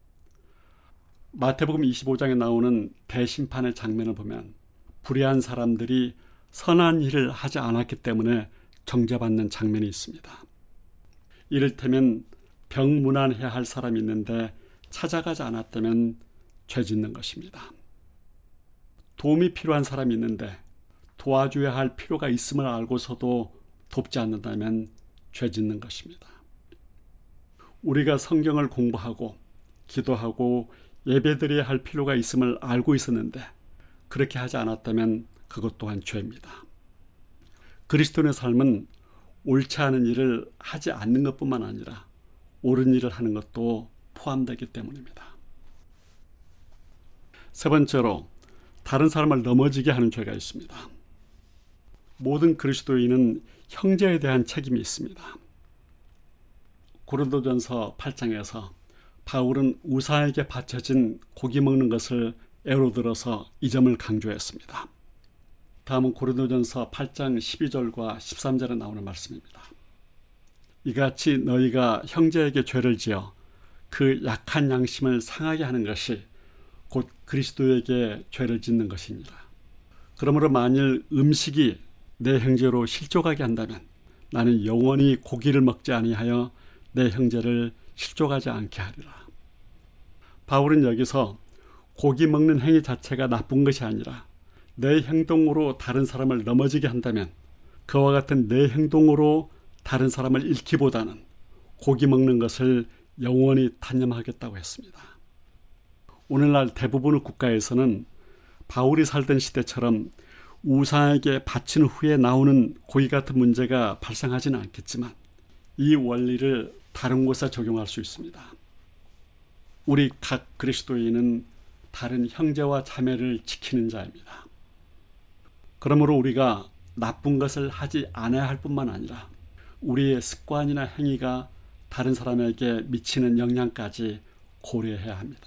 마태복음 이십오 장에 나오는 대심판의 장면을 보면 불의한 사람들이 선한 일을 하지 않았기 때문에 정죄받는 장면이 있습니다. 이를테면 병문안해야 할 사람이 있는데 찾아가지 않았다면 죄 짓는 것입니다. 도움이 필요한 사람이 있는데 도와줘야 할 필요가 있음을 알고서도 돕지 않는다면 죄 짓는 것입니다. 우리가 성경을 공부하고 기도하고 예배드려야 할 필요가 있음을 알고 있었는데 그렇게 하지 않았다면 그것 또한 죄입니다. 그리스도인의 삶은 옳지 않은 일을 하지 않는 것뿐만 아니라 옳은 일을 하는 것도 포함되기 때문입니다. 세 번째로 다른 사람을 넘어지게 하는 죄가 있습니다. 모든 그리스도인은 형제에 대한 책임이 있습니다. 고린도전서 팔 장에서 바울은 우사에게 바쳐진 고기 먹는 것을 예로 들어서 이 점을 강조했습니다. 다음은 고린도전서 팔 장 십이 절과 십삼 절에 나오는 말씀입니다. 이같이 너희가 형제에게 죄를 지어 그 약한 양심을 상하게 하는 것이 곧 그리스도에게 죄를 짓는 것이니라. 그러므로 만일 음식이 내 형제로 실족하게 한다면 나는 영원히 고기를 먹지 아니하여 내 형제를 실족하지 않게 하리라. 바울은 여기서 고기 먹는 행위 자체가 나쁜 것이 아니라 내 행동으로 다른 사람을 넘어지게 한다면 그와 같은 내 행동으로 다른 사람을 잃기보다는 고기 먹는 것을 영원히 단념하겠다고 했습니다. 오늘날 대부분의 국가에서는 바울이 살던 시대처럼 우상에게 바친 후에 나오는 고기 같은 문제가 발생하지는 않겠지만 이 원리를 다른 곳에 적용할 수 있습니다. 우리 각 그리스도인은 다른 형제와 자매를 지키는 자입니다. 그러므로 우리가 나쁜 것을 하지 않아야 할 뿐만 아니라 우리의 습관이나 행위가 다른 사람에게 미치는 영향까지 고려해야 합니다.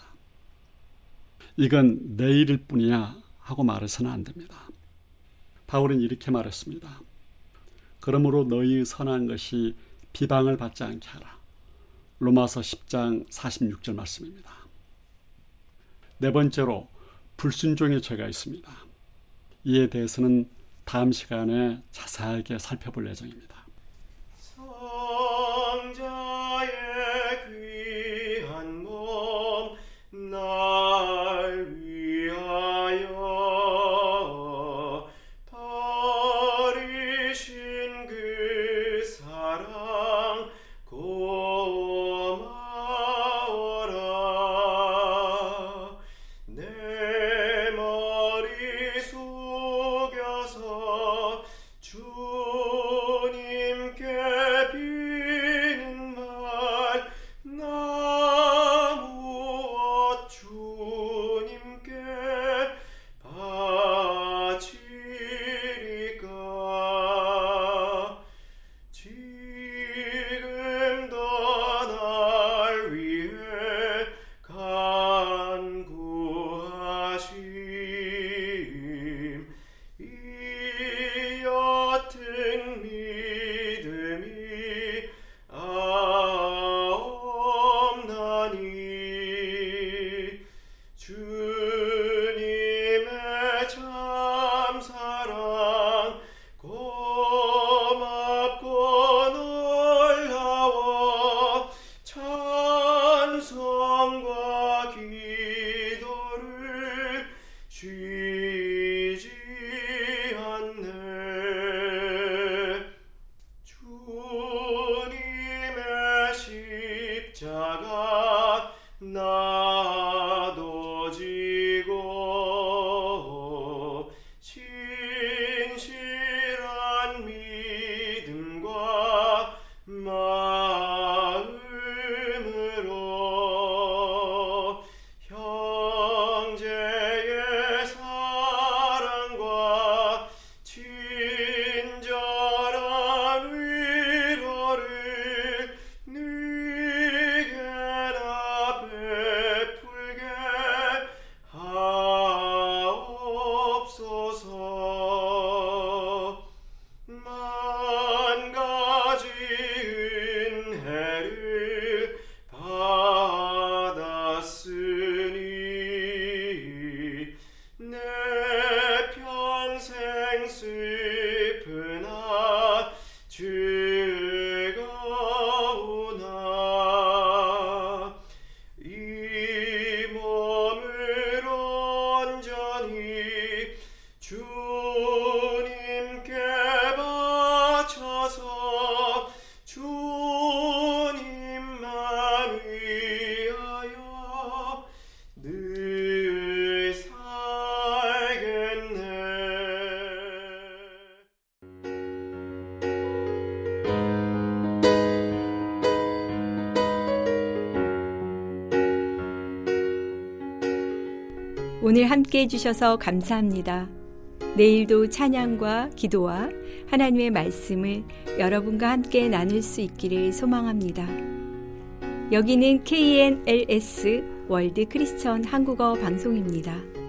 이건 내 일일 뿐이야 하고 말해서는 안 됩니다. 바울은 이렇게 말했습니다. 그러므로 너희의 선한 것이 비방을 받지 않게 하라. 로마서 십 장 사십육 절 말씀입니다. 네 번째로 불순종의 죄가 있습니다. 이에 대해서는 다음 시간에 자세하게 살펴볼 예정입니다. 성자의 귀한 몸 날 위하여 버리신 그 사랑 고마워라. 내 머리 숙여서 주님께 비는 말 나 무엇 주님께 바치리까. 지금도 날 위해 간구하심 이 옅은 믿음이 아옵나니 주님의 참 사랑 고맙고 놀라워 찬송과 기도를 쉬지 않네. 주님의 십자가 나도 지고 진실한 믿음과 마음으로 형제의 사랑과 친절한 위로를 네게나 베풀게 하옵소서. 만 가지 은혜를 받았으니 내 평생 슬프나 즐거우나 이 몸을 온전히 주님께 바쳐서 주님만 위하여 늘 살겠네. 오늘 함께 해주셔서 감사합니다. 내일도 찬양과 기도와 하나님의 말씀을 여러분과 함께 나눌 수 있기를 소망합니다. 여기는 케이엔엘에스 월드 크리스천 한국어 방송입니다.